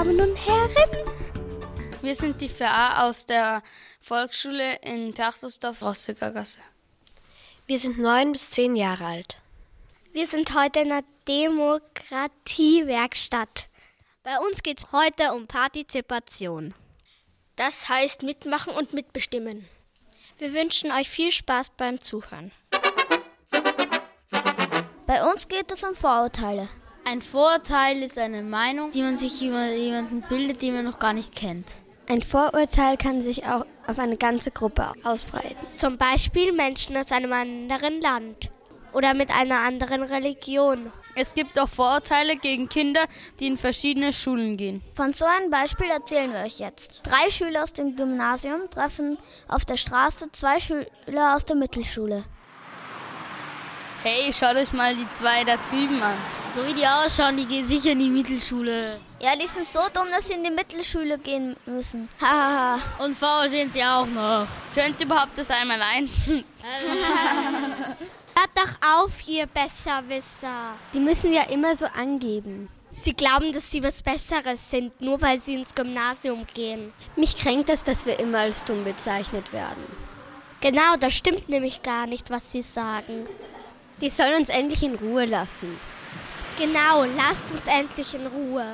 Damen und Herren. Wir sind die 4a aus der Volksschule in Perchtesdorf-Rossiger-Gasse. Wir sind 9 bis 10 Jahre alt. Wir sind heute in der Demokratiewerkstatt. Bei uns geht es heute um Partizipation. Das heißt mitmachen und mitbestimmen. Wir wünschen euch viel Spaß beim Zuhören. Bei uns geht es um Vorurteile. Ein Vorurteil ist eine Meinung, die man sich über jemanden bildet, den man noch gar nicht kennt. Ein Vorurteil kann sich auch auf eine ganze Gruppe ausbreiten. Zum Beispiel Menschen aus einem anderen Land oder mit einer anderen Religion. Es gibt auch Vorurteile gegen Kinder, die in verschiedene Schulen gehen. Von so einem Beispiel erzählen wir euch jetzt. 3 Schüler aus dem Gymnasium treffen auf der Straße 2 Schüler aus der Mittelschule. Hey, schaut euch mal die 2 da drüben an. So wie die ausschauen, die gehen sicher in die Mittelschule. Ja, die sind so dumm, dass sie in die Mittelschule gehen müssen. Hahaha. Und faul sind sie auch noch. Könnt ihr überhaupt das einmal eins? Hört doch auf, ihr Besserwisser. Die müssen ja immer so angeben. Sie glauben, dass sie was Besseres sind, nur weil sie ins Gymnasium gehen. Mich kränkt es, dass wir immer als dumm bezeichnet werden. Genau, das stimmt nämlich gar nicht, was sie sagen. Die sollen uns endlich in Ruhe lassen. Genau, lasst uns endlich in Ruhe.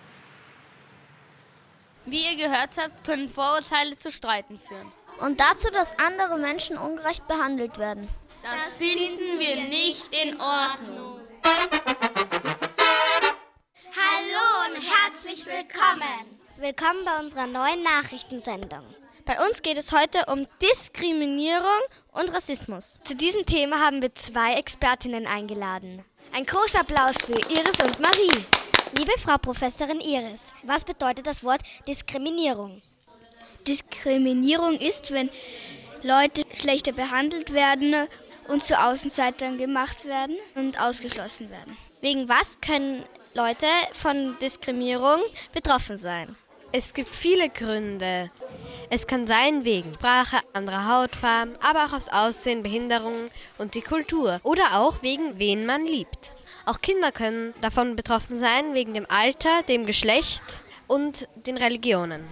Wie ihr gehört habt, können Vorurteile zu Streiten führen. Und dazu, dass andere Menschen ungerecht behandelt werden. Das finden wir nicht in Ordnung. Hallo und herzlich willkommen. Willkommen bei unserer neuen Nachrichtensendung. Bei uns geht es heute um Diskriminierung und Rassismus. Zu diesem Thema haben wir 2 Expertinnen eingeladen. Ein großer Applaus für Iris und Marie. Liebe Frau Professorin Iris, was bedeutet das Wort Diskriminierung? Diskriminierung ist, wenn Leute schlechter behandelt werden und zu Außenseitern gemacht werden und ausgeschlossen werden. Wegen was können Leute von Diskriminierung betroffen sein? Es gibt viele Gründe. Es kann sein wegen Sprache, anderer Hautfarben, aber auch aufs Aussehen, Behinderung und die Kultur. Oder auch wegen wen man liebt. Auch Kinder können davon betroffen sein wegen dem Alter, dem Geschlecht und den Religionen.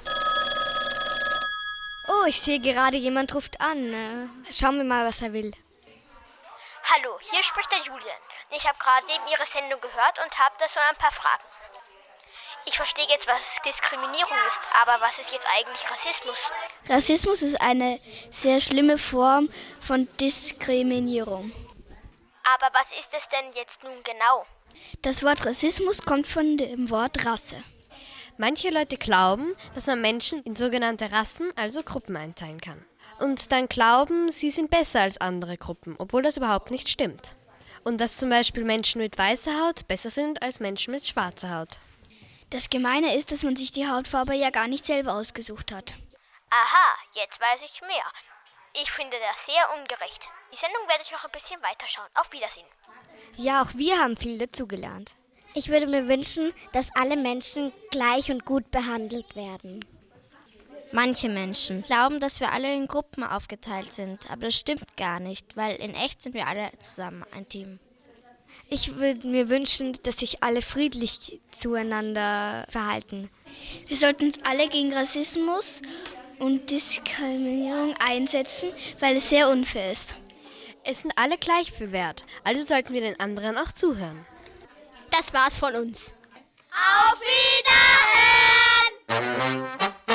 Oh, ich sehe gerade, jemand ruft an. Schauen wir mal, was er will. Hallo, hier spricht der Julian. Ich habe gerade eben Ihre Sendung gehört und habe da so ein paar Fragen. Ich verstehe jetzt, was Diskriminierung ist, aber was ist jetzt eigentlich Rassismus? Rassismus ist eine sehr schlimme Form von Diskriminierung. Aber was ist es denn jetzt nun genau? Das Wort Rassismus kommt von dem Wort Rasse. Manche Leute glauben, dass man Menschen in sogenannte Rassen, also Gruppen, einteilen kann. Und dann glauben, sie sind besser als andere Gruppen, obwohl das überhaupt nicht stimmt. Und dass zum Beispiel Menschen mit weißer Haut besser sind als Menschen mit schwarzer Haut. Das Gemeine ist, dass man sich die Hautfarbe ja gar nicht selber ausgesucht hat. Aha, jetzt weiß ich mehr. Ich finde das sehr ungerecht. Die Sendung werde ich noch ein bisschen weiterschauen. Auf Wiedersehen. Ja, auch wir haben viel dazugelernt. Ich würde mir wünschen, dass alle Menschen gleich und gut behandelt werden. Manche Menschen glauben, dass wir alle in Gruppen aufgeteilt sind, aber das stimmt gar nicht, weil in echt sind wir alle zusammen ein Team. Ich würde mir wünschen, dass sich alle friedlich zueinander verhalten. Wir sollten uns alle gegen Rassismus und Diskriminierung einsetzen, weil es sehr unfair ist. Es sind alle gleich viel wert, also sollten wir den anderen auch zuhören. Das war's von uns. Auf Wiederhören!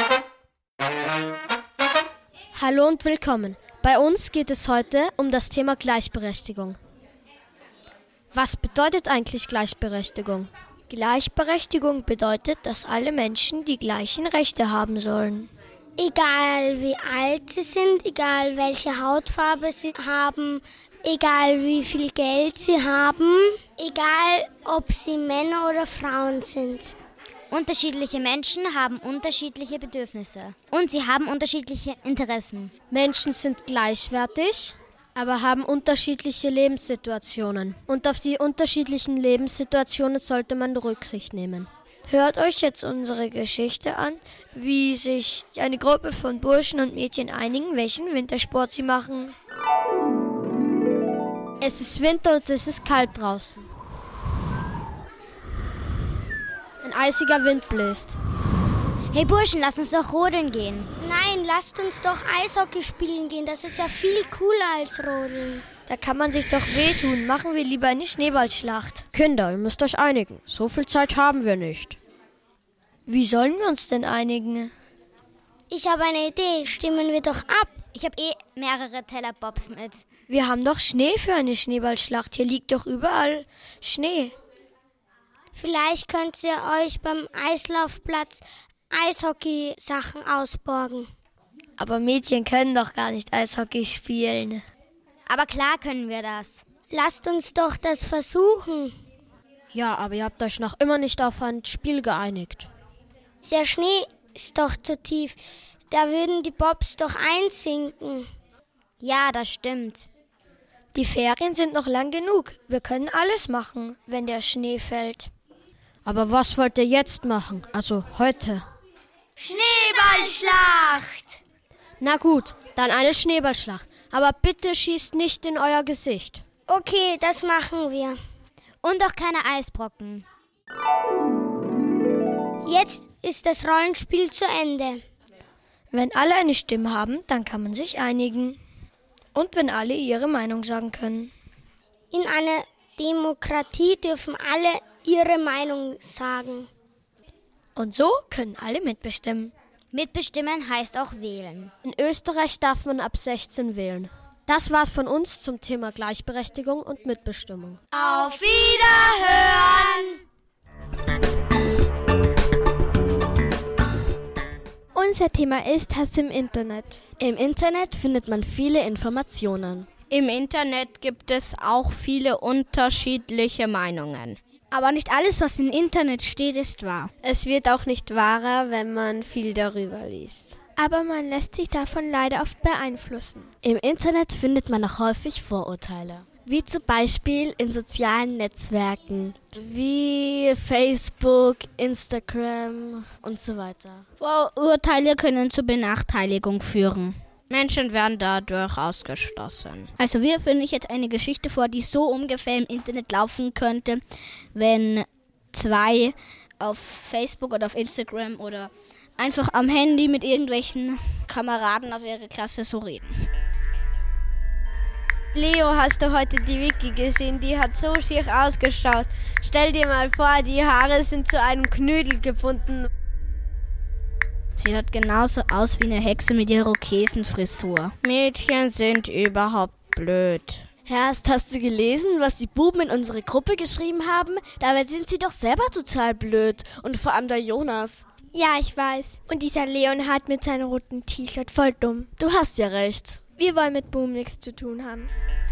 Hallo und willkommen. Bei uns geht es heute um das Thema Gleichberechtigung. Was bedeutet eigentlich Gleichberechtigung? Gleichberechtigung bedeutet, dass alle Menschen die gleichen Rechte haben sollen. Egal wie alt sie sind, egal welche Hautfarbe sie haben, egal wie viel Geld sie haben, egal ob sie Männer oder Frauen sind. Unterschiedliche Menschen haben unterschiedliche Bedürfnisse und sie haben unterschiedliche Interessen. Menschen sind gleichwertig, aber haben unterschiedliche Lebenssituationen. Und auf die unterschiedlichen Lebenssituationen sollte man Rücksicht nehmen. Hört euch jetzt unsere Geschichte an, wie sich eine Gruppe von Burschen und Mädchen einigen, welchen Wintersport sie machen. Es ist Winter und es ist kalt draußen. Ein eisiger Wind bläst. Hey Burschen, lass uns doch rodeln gehen. Nein, lasst uns doch Eishockey spielen gehen. Das ist ja viel cooler als Rodeln. Da kann man sich doch wehtun. Machen wir lieber eine Schneeballschlacht. Kinder, ihr müsst euch einigen. So viel Zeit haben wir nicht. Wie sollen wir uns denn einigen? Ich habe eine Idee. Stimmen wir doch ab. Ich habe mehrere Teller Bobs mit. Wir haben doch Schnee für eine Schneeballschlacht. Hier liegt doch überall Schnee. Vielleicht könnt ihr euch beim Eislaufplatz Eishockey-Sachen ausborgen. Aber Mädchen können doch gar nicht Eishockey spielen. Aber klar können wir das. Lasst uns doch das versuchen. Ja, aber ihr habt euch noch immer nicht auf ein Spiel geeinigt. Der Schnee ist doch zu tief. Da würden die Bobs doch einsinken. Ja, das stimmt. Die Ferien sind noch lang genug. Wir können alles machen, wenn der Schnee fällt. Aber was wollt ihr jetzt machen? Also heute? Schneeballschlacht! Na gut, dann eine Schneeballschlacht. Aber bitte schießt nicht in euer Gesicht. Okay, das machen wir. Und auch keine Eisbrocken. Jetzt ist das Rollenspiel zu Ende. Wenn alle eine Stimme haben, dann kann man sich einigen. Und wenn alle ihre Meinung sagen können. In einer Demokratie dürfen alle ihre Meinung sagen. Und so können alle mitbestimmen. Mitbestimmen heißt auch wählen. In Österreich darf man ab 16 wählen. Das war's von uns zum Thema Gleichberechtigung und Mitbestimmung. Auf Wiederhören! Unser Thema ist Hass im Internet. Im Internet findet man viele Informationen. Im Internet gibt es auch viele unterschiedliche Meinungen. Aber nicht alles, was im Internet steht, ist wahr. Es wird auch nicht wahrer, wenn man viel darüber liest. Aber man lässt sich davon leider oft beeinflussen. Im Internet findet man auch häufig Vorurteile. Wie zum Beispiel in sozialen Netzwerken, wie Facebook, Instagram und so weiter. Vorurteile können zur Benachteiligung führen. Menschen werden dadurch ausgeschlossen. Also wir finden jetzt eine Geschichte vor, die so ungefähr im Internet laufen könnte, wenn zwei auf Facebook oder auf Instagram oder einfach am Handy mit irgendwelchen Kameraden aus ihrer Klasse so reden. Leo, hast du heute die Vicky gesehen? Die hat so schier ausgeschaut. Stell dir mal vor, die Haare sind zu einem Knödel gebunden. Sie sieht genauso aus wie eine Hexe mit ihrer Irokesenfrisur. Mädchen sind überhaupt blöd. Hast du gelesen, was die Buben in unsere Gruppe geschrieben haben? Dabei sind sie doch selber total blöd. Und vor allem der Jonas. Ja, ich weiß. Und dieser Leonhard mit seinem roten T-Shirt, voll dumm. Du hast ja recht. Wir wollen mit Buben nichts zu tun haben.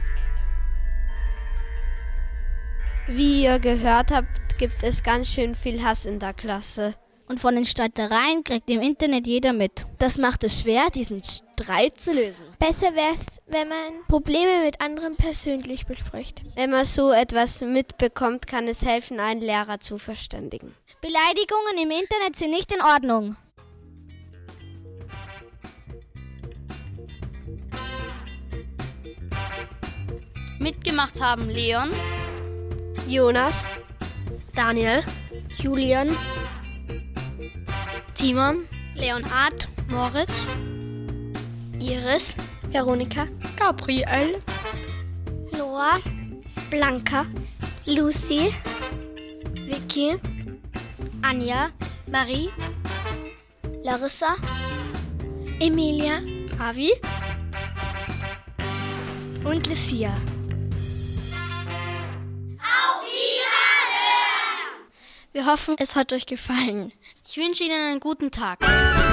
Wie ihr gehört habt, gibt es ganz schön viel Hass in der Klasse. Und von den Streitereien kriegt im Internet jeder mit. Das macht es schwer, diesen Streit zu lösen. Besser wäre es, wenn man Probleme mit anderen persönlich bespricht. Wenn man so etwas mitbekommt, kann es helfen, einen Lehrer zu verständigen. Beleidigungen im Internet sind nicht in Ordnung. Mitgemacht haben Leon, Jonas, Daniel, Julian, Timon, Leonhard, Moritz, Iris, Veronika, Gabriel, Noah, Blanca, Lucy, Vicky, Anja, Marie, Larissa, Emilia, Avi und Lucia. Wir hoffen, es hat euch gefallen. ich wünsche Ihnen einen guten Tag.